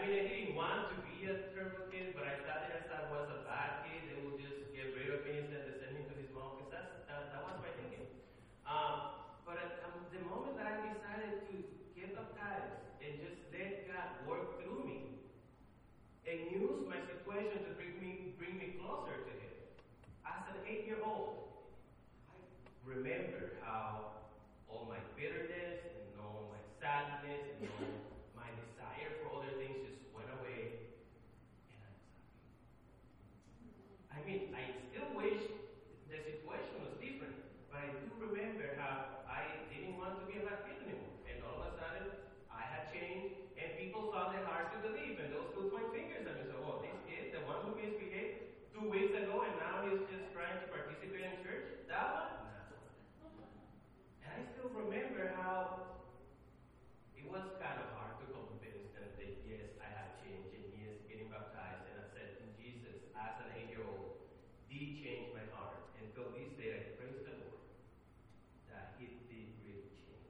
mean, I didn't want to be a terrible kid, but I thought that if I was a bad kid, they would just get rid of me and send me to his mom, because that was my thinking. But at the moment that I decided to get baptized and just let God work through me and use my situation to bring me closer to Him, as an 8-year-old, I remember how all my bitterness and all my sadness and all my desire for other things just went away, and I was happy. I mean, I still wish the situation was different, but I do remember how I didn't want to be a bad kid anymore, and all of a sudden, I had changed, and people found it hard to believe, and those two point fingers at me. So, oh, this kid, the one who misbehaved 2 weeks ago, and now he's just trying to participate in church, that one? And I still remember how it was kind of hard to convince them that yes, I have changed, and yes, getting baptized, and accepting Jesus as an 8-year-old did change my heart. Until this day, I praise the Lord that He did really change.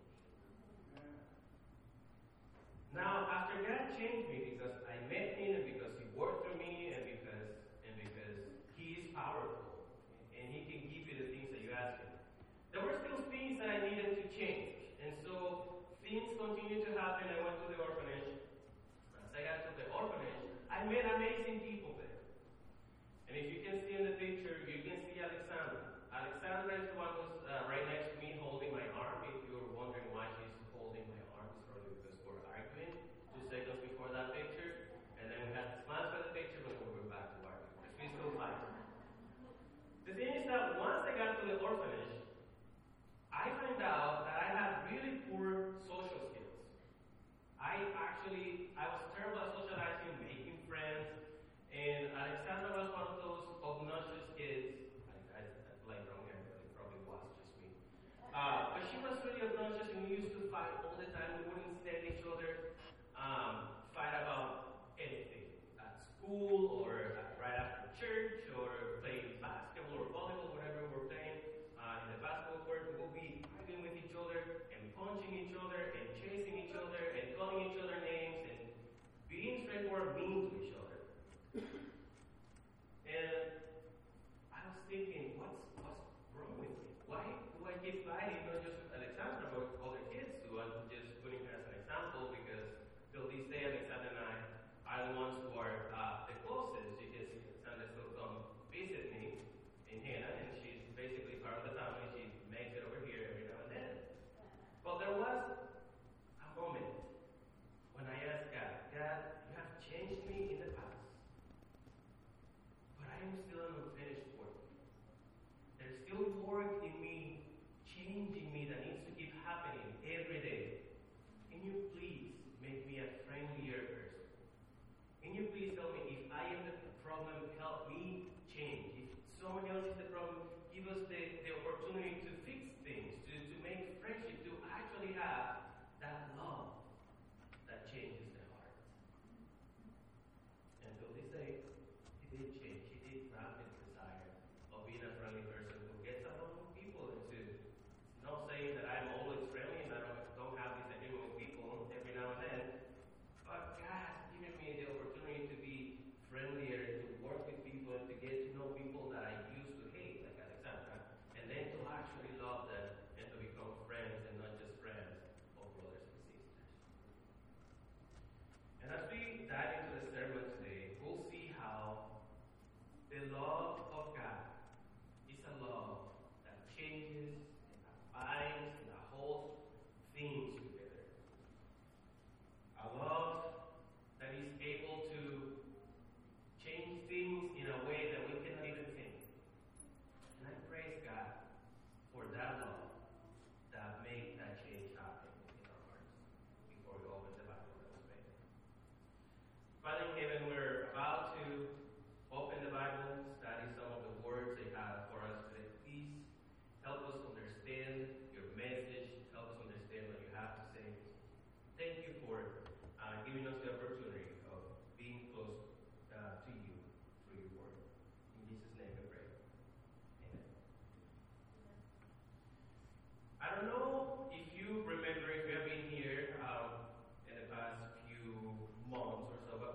Now, after God changed me, because I met Him, and because He worked through me, and because He is powerful, and He can give you the things that you ask Him, there were still things that I needed to change. And so things continued to happen. I went to the orphanage. As I got to the orphanage, I met amazing people there. And if you can see in the picture, you can see Alexandra. Alexandra is the one who's right next to me holding my arm. If you're wondering why she's holding my arm, it's probably because we're arguing 2 seconds before that picture. And then we had to smile for the picture, but we went back to arguing because we still fight. The thing is that once I got to the orphanage, I found out that I had really poor social skills. I was terrible at socializing, making friends, and Alexandra was one of those obnoxious kids. I blame wrong here, but it probably was just me. But she was really obnoxious, and we used to fight all the time. We wouldn't stand each other, fight about anything at school or right after church or playing basketball or volleyball, whatever we were playing. In the basketball court, we would be arguing with each other and punching each other and chasing each other and calling each other names and being straightforward mean to each other. And I was thinking, what's wrong with me? Why do I keep fighting not just with Alexandra but with other kids too? I'm just putting her as an example because till this day, Alexandra and I are the ones who are the closest. You can see Alexandra still come visit me in Hannah, and she's basically part of the family. She makes it over here every now and then. But there was a moment when I asked God, you have changed me in the past, but I am still an unfinished work. There's still work in me, changing me, that needs to keep happening every day. Can you please make me a friendlier person? Can you please tell me if I am the problem, help me change? If someone else is the problem, give us the opportunity to fix things, to make friendship, to actually have that love that changes the heart. And till this day, He did change. He did grant me the desire of being a friendly person who gets along with people. And it's not saying that I'm always friendly and I don't have disagreement with people every now and then, but God has given me the opportunity to be friendlier, to work with people, and to get to know people that I used to hate, like Alexandra, and then to actually love them and to become friends and not just friends of brothers and sisters. And as we dive into the sermon today, we'll see how the love of God is a love that changes and that binds and that holds things together. A love that is able to change things in a way that we cannot even think. And I praise God for that love that makes that change happen in our hearts. Before we open the Bible, let us pray. Father in heaven, we're about to open the Bible, study some of the words they have for us today. Please help us understand your message. Help us understand what you have to say. Thank you for giving us the opportunity of being close to you through your word. In Jesus' name we pray. Amen. I don't know if you remember, if you have been here in the past few months or so, but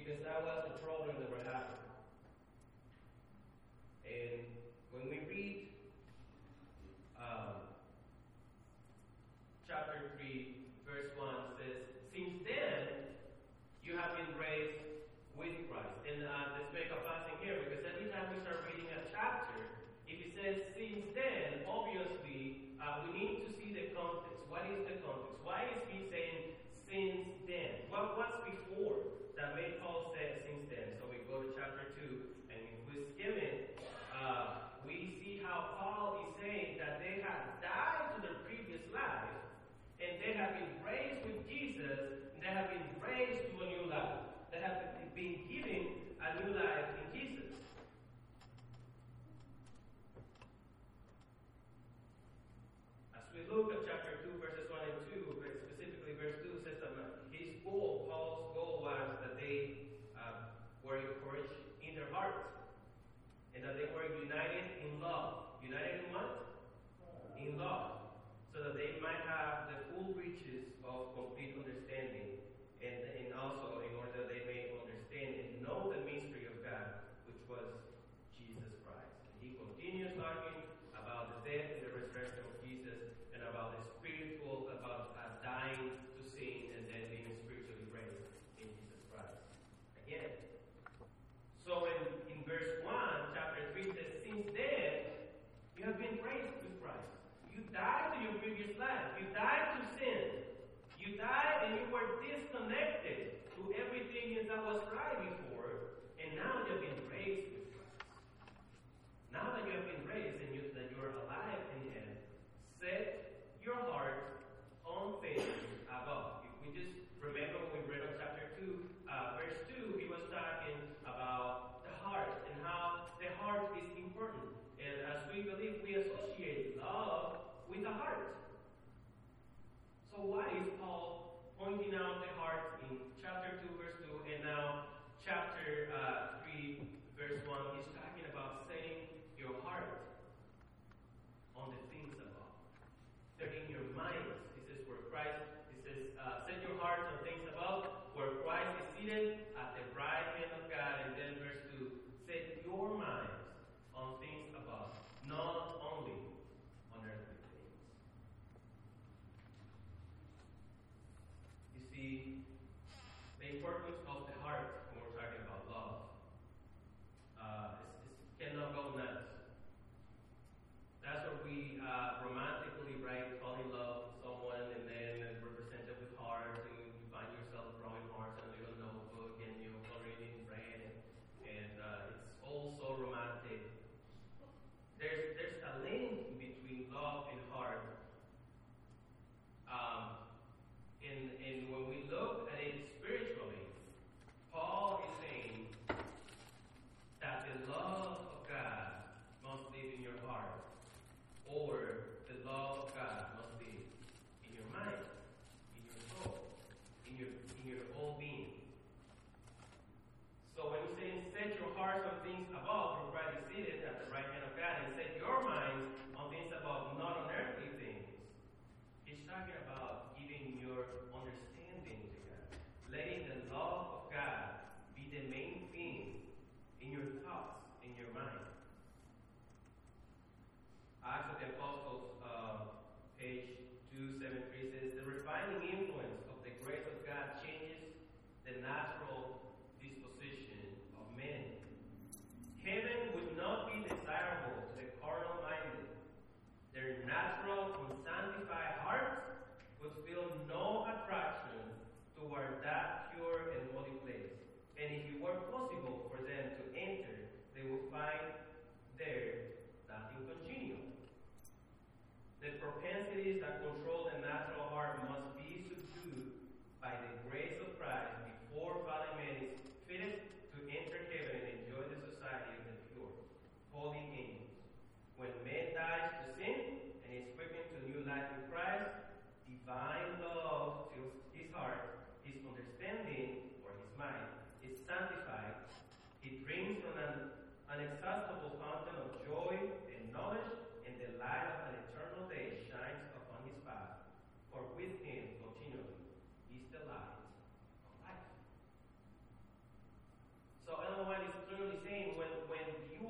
because that was the problem that we're having. And when we read chapter 3, verse 1 says, since then you have been raised with Christ. And let's make a passing here, because every time we start reading a chapter, if it says since then, obviously we need to see the context. What is the context? Why is he saying since then? What's before that made Paul say since then? So we go to chapter 2, and if we skim it, we see how Paul is saying that they have died to their previous life, and they have been raised with Jesus, and they have been raised to a new life. They have been given a new life in Jesus. As we look at chapter 2, verses 1 and 2, specifically verse 2 says that his goal, Paul's goal, was that they were encouraged in their hearts, and that they were united in love. United in what? In love. So that they might have the full riches of complete understanding, and also in order that they may understand and know the mystery of God, which was Jesus Christ. And he continues talking about the death and the resurrection of Jesus, and about the spiritual, about dying to sin and then being spiritually raised in Jesus Christ. Again. So in verse 1, chapter 3 says, since then, you have been raised with Christ. You died to your previous life. You died to sin. You died and you were disconnected to everything that was right before, and now you have been raised with Christ. Now that you have been raised and that you are alive in Him, set your heart on things above. If we just remember when we read on chapter 2, verse 2, he was talking about the heart and how the heart is important. And as we believe, we associate love with the heart. So why is Paul pointing out the heart in chapter 2, verse 2, and now chapter 3, verse 1? He's talking about setting your heart on the things above. They're in your minds. This is where Christ, it says, set your heart on things above, where Christ is seated at the right hand of God. And then verse 2, set your minds on things above, not only on earthly things. You see, the importance of the heart when we're talking about love cannot go nuts. That's what we romantically, right, fall in love with someone and then represent it with hearts, and you find yourself drawing hearts on a little notebook, and you color it in red, and it's all so romantic. There's a link between love and heart. And when we look at it spiritually, Paul is saying that the love of God must live in your heart, or the love of God must live in your mind, in your soul, in your whole being. So when he's saying set your hearts on things above, where Christ is seated at the right hand of God, and set your minds on things above, not on earthly things, he's talking about giving your understanding to God, letting the love of God be the main thing in your thoughts, in your mind. Acts of the Apostles, page 273 says, the refining influence of the grace of God changes the natural disposition of men. Heaven would not be desirable to the carnal-minded. Their natural, unsanctified hearts would feel no attraction toward that pure and holy place. And if it were possible for them to enter, they would find there nothing congenial. The propensities that control the natural heart must be subdued by the grace of Christ before fallen man is fitted to enter heaven and enjoy the society of the pure, holy angels. When man dies to sin and is quickened to new life in Christ, divine love fills his heart, his understanding, or his mind is sanctified. He drinks from an inexhaustible fountain of joy and knowledge, and the light of an eternal day shines upon his path. For with him continually is the light of life.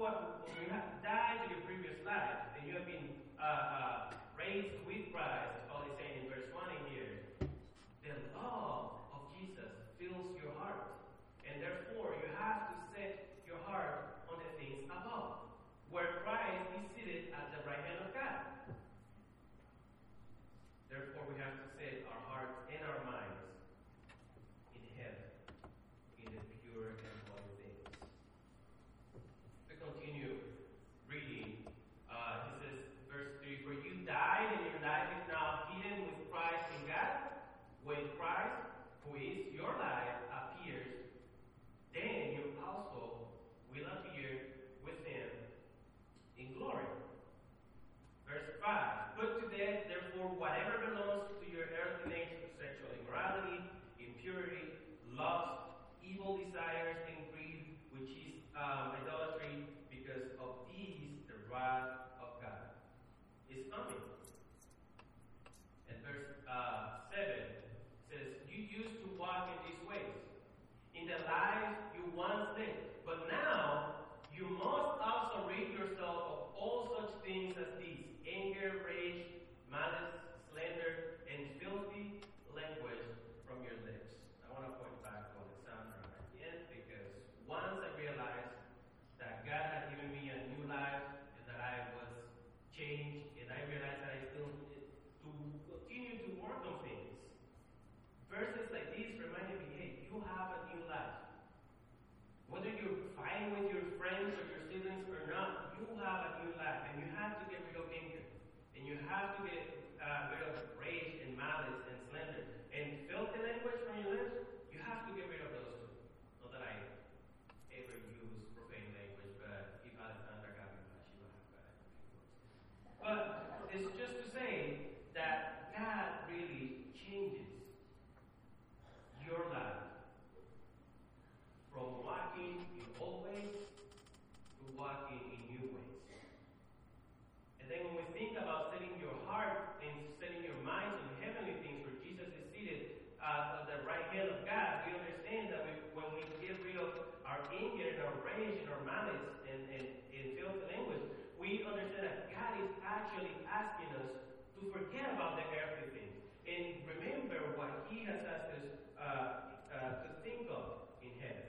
when you have died to your previous life, and you have been raised with Christ, as Paul is saying in verse 1 in here, the love of Jesus fills your heart. And therefore, you have to set your heart on the things above, where Christ is seated at the right hand of God. Therefore, we have to set our hearts and our minds in heaven, in the pure and holy things. We continue reading. He says, verse 3, for you died, and your life is now hidden with Christ in God. When Christ, who is your life, appears, then you also will appear with him in glory. Verse 5, put to death, therefore, whatever belongs to your earthly nature, sexual immorality, impurity, lust, evil desires, and greed, which is idolatry, because of these the wrath of God is coming. And verse 7 says, you used to walk in these ways, in the lives you once lived, but now you must also rid yourself of all such things as these: anger, rage, malice, slander, and filthy language from your lips. I want to point back to Alexandra again, because once I realized that God had given me a new life and that I was changed, and I realized that I still needed to continue to work on things. Verses like these reminded me, hey, you have a new life. Whether you're fighting with your friends or your siblings or not, you have a new life, and you have to get rid of anger, and you have to get rid of rage and malice and slander and filthy language from your lips. You have to get rid of those two. Not that I ever use profane language, but if Alexandra got me, she will have got it. But it's just to say that God really changes your life from walking in old ways to walking in new ways. And then when we think about setting your heart and setting your mind on heavenly things where Jesus is seated at the right hand of God, we understand that when we get rid of our anger and our rage and our malice and filthy language, we understand that God is actually asking us to forget about the earthly things and remember what He has asked us to think of in heaven.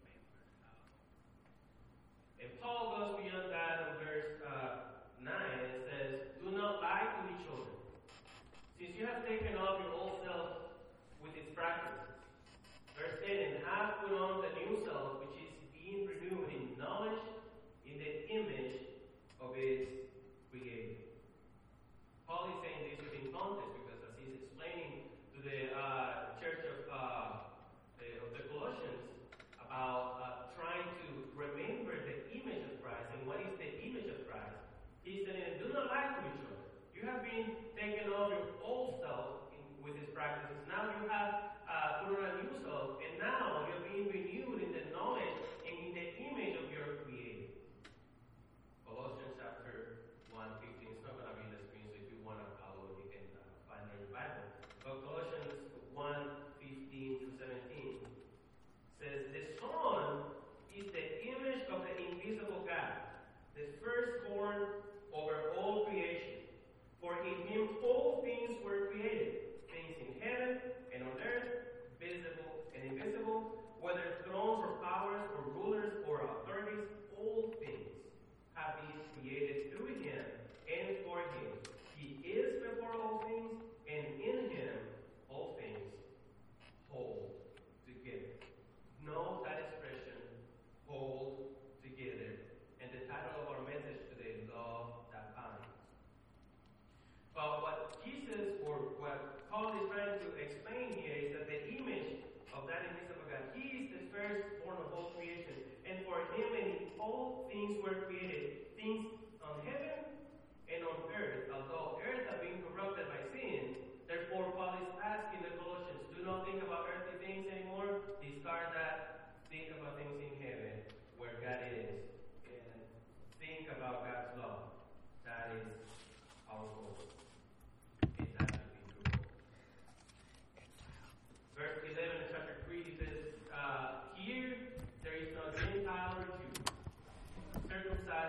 And Paul goes beyond that in verse 9 and says, do not lie to each other, since you have taken off your old self with its practices. Verse 10, and have put on the new self, which is being renewed in knowledge in the image of its creator. Paul is saying this within context, because as he's explaining to the church of the Colossians about trying to remember the image of Christ and what is the image of Christ, he's saying, do not lie to each other. You have been taken off your old self with his practices. Now you have put on a new self, and now you're being renewed in the knowledge and in the image of your creator. Colossians chapter 1:15. It's not going to be in the screen, so if you want to follow, you can find it in your Bible. But Colossians 1:15-17 says, the Son is the image of the invisible God, the firstborn over all creation. For in him all things were created, things in heaven and on earth, visible and invisible, whether thrones or powers or rulers or authorities, all things have been created through him and for him. He is before all things, and in him all things hold together. Note that expression, hold together. And the title of our message today, Love That Binds. But what Jesus, or what Paul is trying to explain here, is that the image of that invisible God, he is the firstborn of all creation. And for him and all things were created, things on heaven and on earth. Although earth has been corrupted by sin, therefore Paul is asking the Colossians, do not think about earthly things anymore. Discard that. Think about things in heaven, where God is. And think about God's love. That is our goal. And that should be true. Verse 11 in chapter 3, he says, here there is no Gentile or Jew, circumcised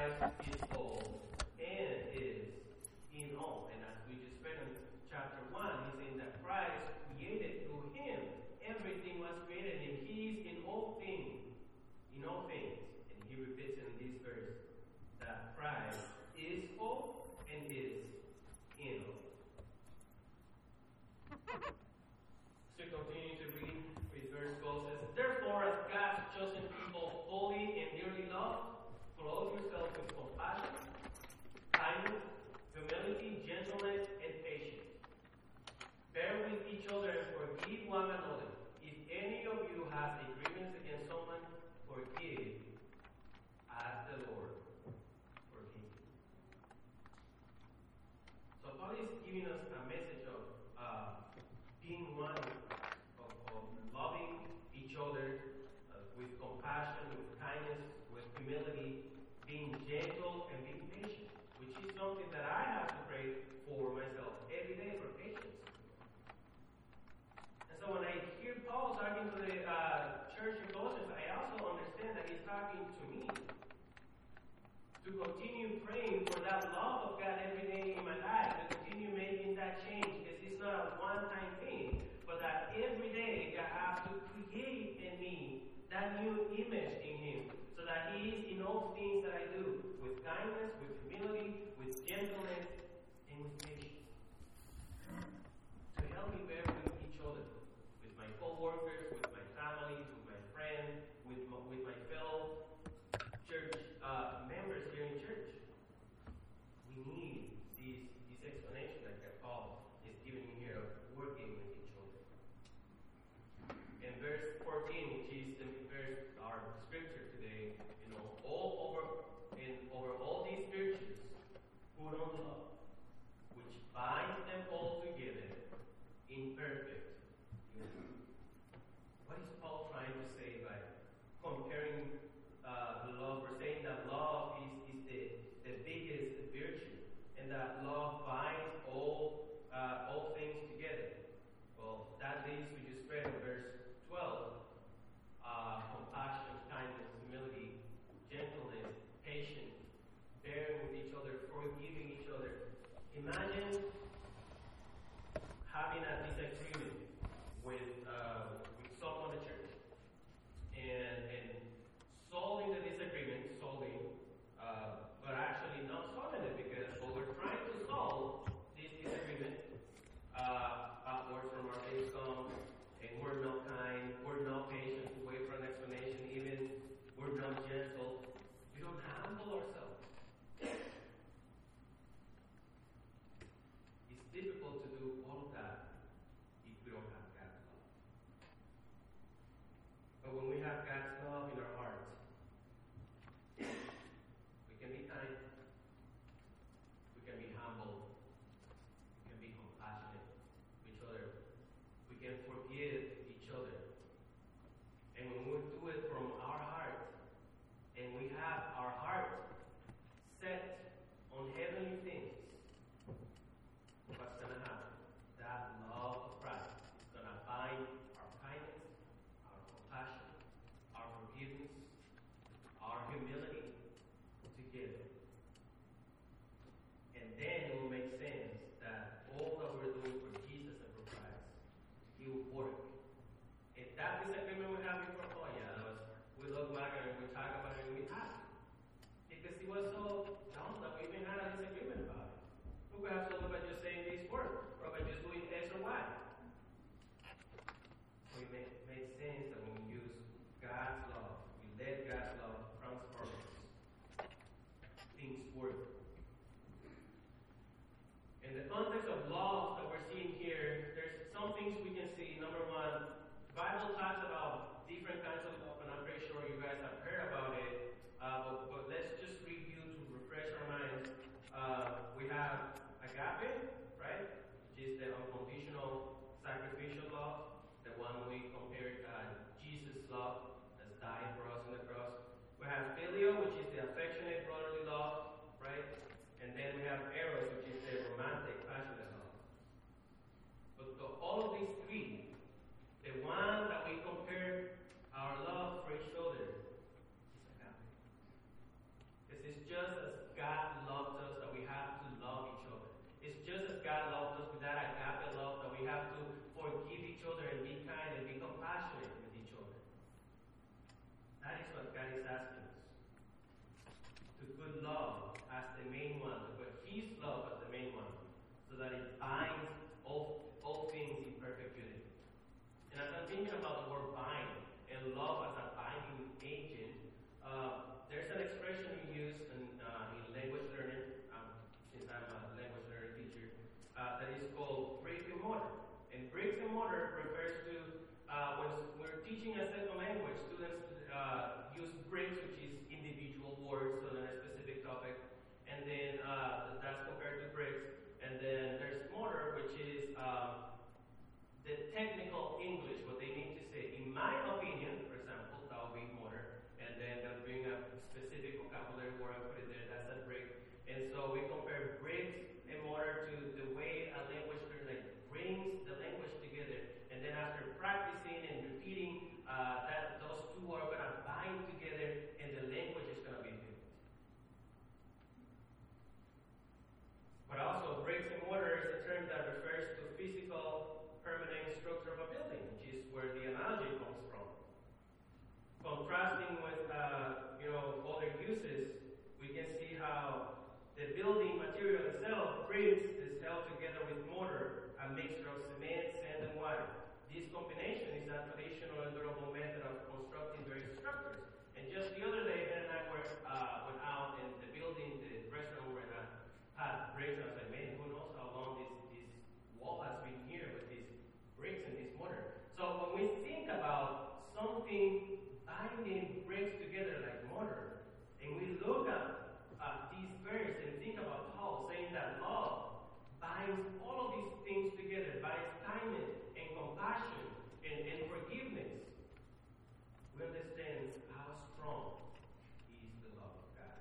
Christ is all and is in all. And as we just read in chapter 1, he's saying that Christ created through him. Everything was created, and he is in all things. In all things. And he repeats in this verse that Christ is all and is in all. So continue to read verse 12 says, therefore, as God's chosen people, holy and dearly loved, clothe yourself with compassion, kindness, humility, gentleness, and patience. Bear with each other and forgive one another. If any of you has a grievance against someone, forgive as the Lord forgave you. So Paul is giving us a message of being one, of loving each other with compassion, with kindness, with humility, being gentle and being patient, which is something that I have to pray for myself every day for patience. And so when I hear Paul talking to the church in Colossians, I also understand that he's talking to me to continue praying for that love of God every day in my life, to continue making that change. This is not a one-time thing, but that every day God has to create in me that new image in him, so that he is in all things that I do, with kindness, with humility, with gentleness, and with patience. To help me bear with each other, with my co-workers, with my family, with my friends, with my fellow church members here in church. We need this explanation that Paul is giving here of working with each other. In verse 14, which is the verse, our scripture today, over all these virtues, put on love, which binds them all together in perfect unity. What is Paul trying to say by comparing the love, or saying that love is the biggest virtue, and that love binds all things together? Well, that leads to just read in verse 12. Compassion, kindness, humility, gentleness, patience, bearing with each other, forgiving each other. Imagine having a disagreement with someone in the church, and solving the disagreement, but actually not solving it, because what we're trying to solve this disagreement, bad words from our lips come, and we're not kind, we're not patient to wait for an explanation, even we're not gentle. We don't humble ourselves. It's difficult to do all of that if we don't have God's love. But when we have God's love in our hearts, we can be kind, we can be humble, we can be compassionate with each other, we can forgive each other. And when we do it from our heart, and we have our heart set on heavenly things, what's going to happen? That love of Christ is going to bind our kindness, our compassion, our forgiveness, our humility together. And then it will make sense that all that we're doing for Jesus and for Christ, He will work. If that disagreement we have before, we look back and we talk about it and we have it. Because it was so dumb that we even had a disagreement about it. We could have solved it by just saying these words, or by just doing X or Y. So it made sense that when we use God's love, we let God's love transform us. Things work. In the context of love that we're seeing here, there's some things we can see. Number one, the Bible talks about different kinds of love, and I'm pretty sure you guys have heard about it. But let's just review to that those two are going to bind together and the language is going to be built. But also, bricks and mortar is a term that refers to physical, permanent structure of a building, which is where the analogy comes from. Contrasting with, other uses, we can see how the building material itself, bricks, is held together with mortar, a mixture of cement, sand, and water. This combination is a traditional and durable method of constructing various structures. And just the other day, Ben and I went out in the building, the restaurant where I had bricks, and I was like, man, who knows how long this wall has been here with these bricks and this mortar. So when we think about something binding bricks together like mortar, and we look at these verses and think about Paul saying that love binds all of these things together, binds kindness and compassion and forgiveness, we understand how strong is the love of God.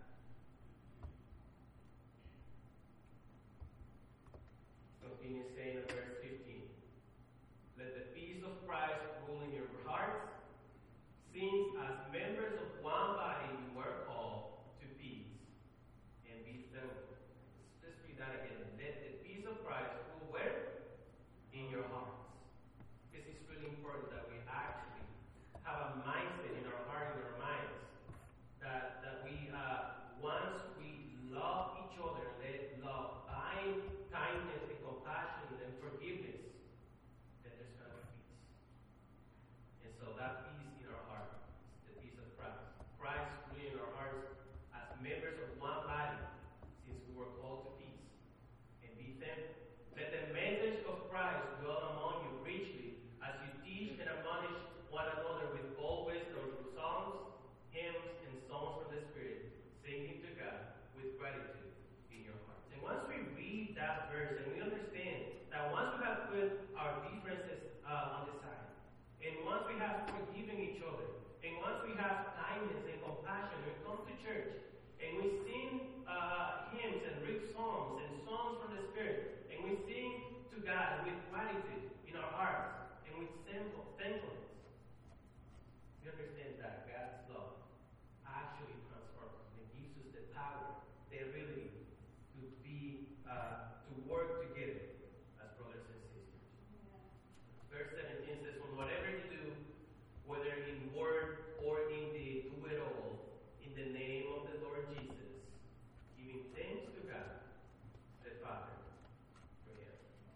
Continue saying in verse 15, let the peace of Christ rule in your hearts, since as members of one body you are called to peace, and be thankful. Let's read that again. Let the peace of Christ rule where? In your hearts. This is really important that we actually have a mindset in our heart, in our minds, that we, once we love each other, let love bind kindness and compassion and forgiveness, then there's going to be peace. And so that peace in our heart is the peace of Christ. Christ ruling in our hearts as members of one body, since we were called to peace. And be thankful. Let the message of Christ dwell among you richly as you teach and admonish one another with all wisdom through psalms, hymns, and songs from the Spirit, singing to God with gratitude in your hearts. And once we read that verse and we understand that once we have put our differences on the side, and once we have forgiven each other, and once we have kindness and compassion, we come to church and we sing hymns and read psalms and songs from the Spirit, and we sing to God with gratitude in our hearts and with thankfulness. We understand that God's love actually transforms us and gives us the power, the ability to be, to work together as brothers and sisters. Yeah. Verse 17 says, "From whatever you do, whether in word or in deed, do it all in the name of the Lord Jesus, giving thanks to God, the Father, for Him."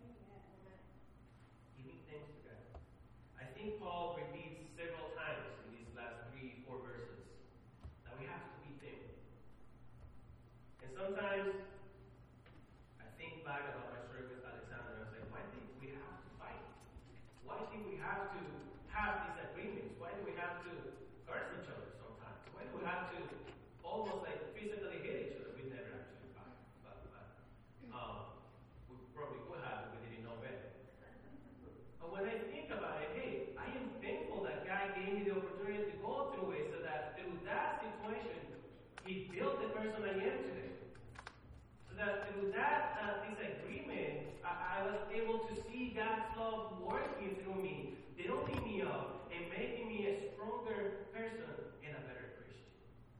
Giving thanks to God. I think Paul repeats several times in these last 3-4 verses that we have to be thankful. And sometimes I think back about my story with Alexander, and I was like, why did we have to fight? Why did we have to have disagreements? Why do we have to curse each other sometimes? Why do we have to almost like physically hit each other? We never actually fight, but we probably could have if we didn't know better. But when I think about it, hey, I am thankful that God gave me the opportunity to go through it, so that through that situation, He built the person I am today. So that through that disagreement, I was able to see God's love working through me, building me up, and making me a stronger person and a better Christian.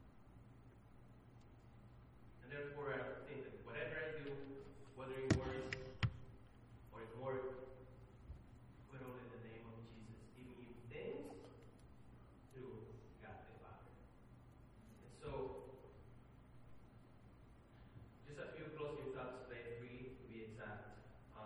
And therefore, I think that whatever I do, whether in words or in work, put all in the name of Jesus, giving Him thanks through God the Father. And so, just a few closing thoughts today, 3 to be exact.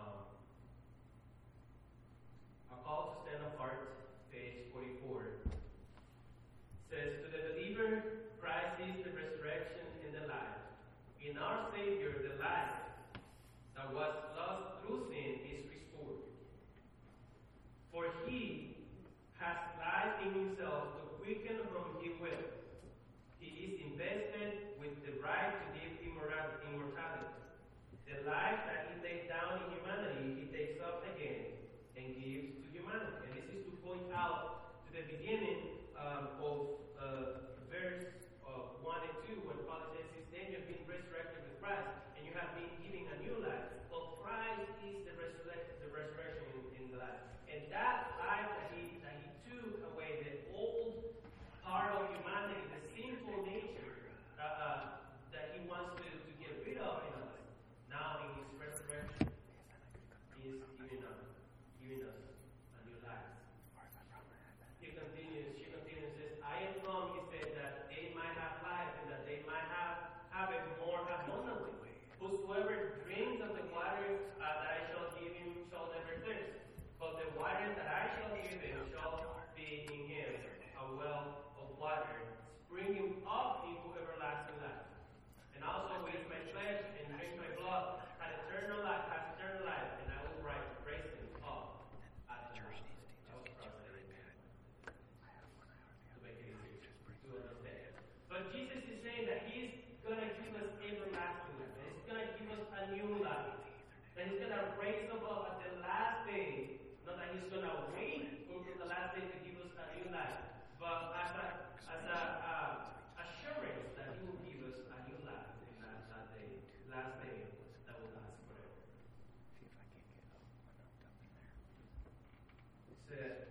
A call to stand apart, page 44, says, "To the believer, Christ is the resurrection and the life. In our Savior, the life that was lost through sin is restored. For He has life in Himself to quicken whom He will. He is invested with the right to give immortality. The life that He laid down in humanity, He takes up again and gives to humanity." And this is to point out to the beginning of verse 1 and 2, when Paul says, "Since then you have been resurrected with Christ, and you have been given a new life." Well, Christ is the resurrection in the life. And that life that he took away, the have it more abundantly. Whosoever drinks of the water that I shall give him shall never thirst. But the water that I shall give him shall be in him a well of water, springing up into everlasting life. And also who eats my flesh and drinks my blood has eternal life, and I will raise him up at the last day. That was translated to make it easier to understand. But Jesus is saying that he's going to give us everlasting life. That he's going to give us a new life. That he's going to raise us up at the last day. Not that he's going to wait until the last day to give us a new life, but as a assurance that he will give us a new life in that day, last day that will last forever. See if I can get up in there. It said,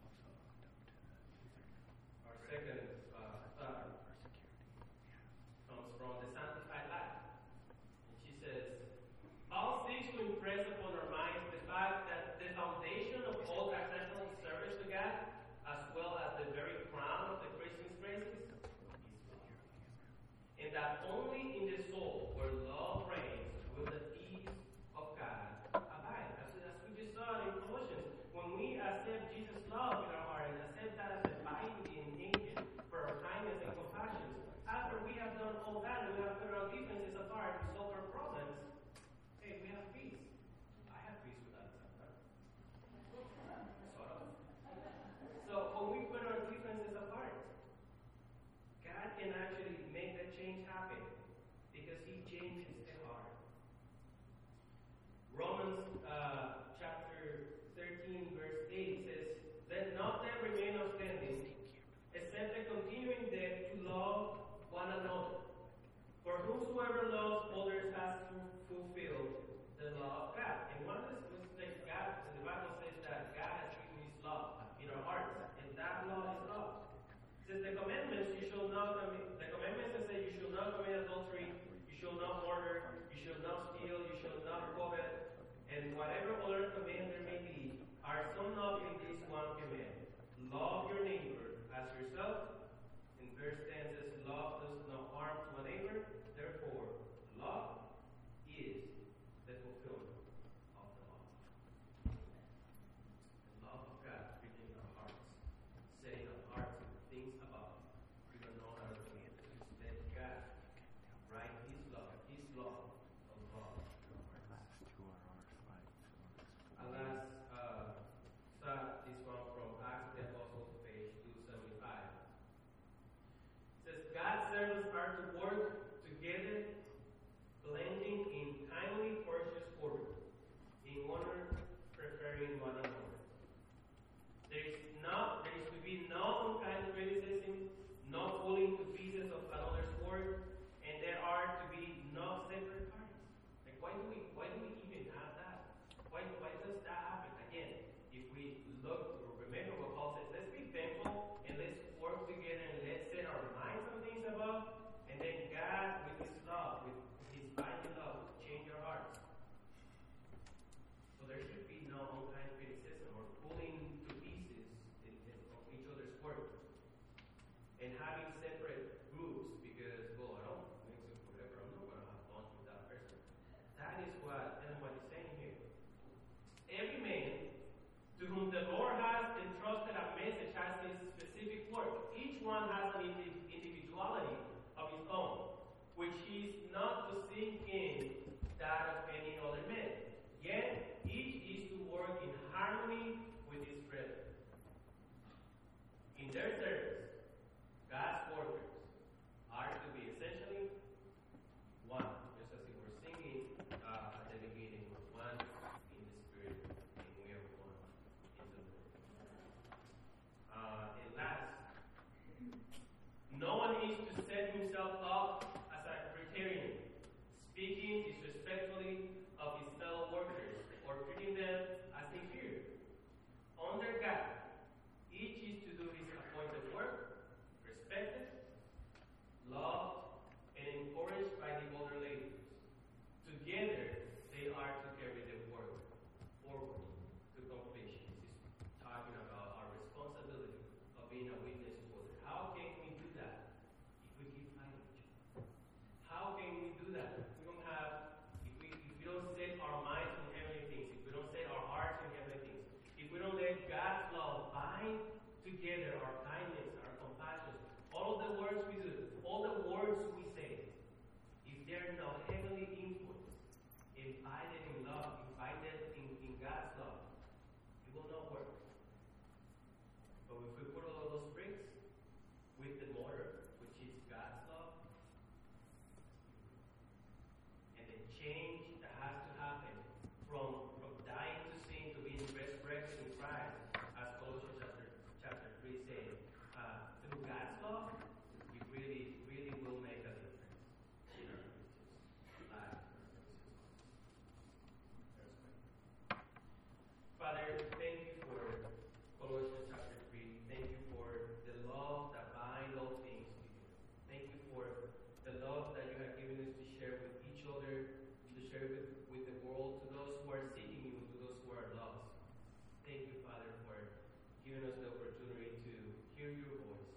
our second thought comes from the Sanctified Life. And she says, Paul seeks to impress upon our minds the fact that the foundation of all acceptable service to God, as well as the very crown of the Christian's praises, is love. And that only in the soul where love reigns will the peace of God abide. As we just saw in Colossians, when we accept Jesus' love in our heart and accept that as a binding agent for our kindness and compassion, after we have done all that and we have put our differences apart and solved our problems, hey, we have peace. I have peace with that sometimes. Sort of. So when we put our differences apart, God can actually make that change happen because he changes the heart. Romans chapter 13 verse 8 says, let nothing remain outstanding except the continuing debt to love one another. For whosoever loves others has fulfilled the law of God. And one of the things God, the Bible says that God has given his love in our hearts, and that law is love. It says the commandments you shall not commit. The commandments that say you shall not commit adultery, you shall not murder, you shall not steal, you shall not covet, and whatever other command there may be, are summed up in this one command: love your neighbor as yourself. In verse 10 says, love does no harm to a neighbor. Therefore, love is the fulfillment of the law. The love of God written in our hearts, setting our hearts on things above. We don't know how to do it. Just let God write his love of love in our hearts. Our last thought is one from Acts of the Apostles, page 275. It says, God's servants are to work together, blending in kindly, courteous order, in honor, preferring one another. There is to be no unkind criticism, no pulling to pieces of another's work, and there are to be no separate parties. Like why do we even have that? Why does that happen? Again, if we look or remember what Paul says, let's be thankful and let's work together and let's set our minds on things above, and then God with his love, with his binding love, will change our hearts. So there should be no unkind criticism or pulling to pieces of each other's work. And having separate groups because, well, I don't mix with whatever, I'm not going to have lunch with that person. That is what Ellen is saying here. Every man to whom the Lord has entrusted a message has his specific work. Each one has an individuality of his own, which is not to sink in that of any other man. Yet, each is to work in harmony with his brethren. In their service, God's workers are to be essentially one, just as we were singing at the beginning, one in the Spirit, and we are one in the Lord. And last, no one is to set himself up as a criterion, speaking disrespectfully of his fellow workers or treating them as inferior. Under God, each is to do his appointed together, our kindness, our compassion, all of the words we do, all the words we say, if they're not heavenly influenced, invited in love, invited in God's love, it will not work. But if we put all of those bricks with the mortar, which is God's love, and the change that has to happen from dying to sin to being resurrected in Christ, as Colossians chapter 3 says, through God's love, it really, really will make a difference in our lives. Father, thank you for Colossians chapter 3. Thank you for the love that binds all things together. Thank you for the love that you have given us to share with each other, to share with the world, to those who are seeking you, to those who are lost. Thank you, Father, for giving us the opportunity to hear your voice.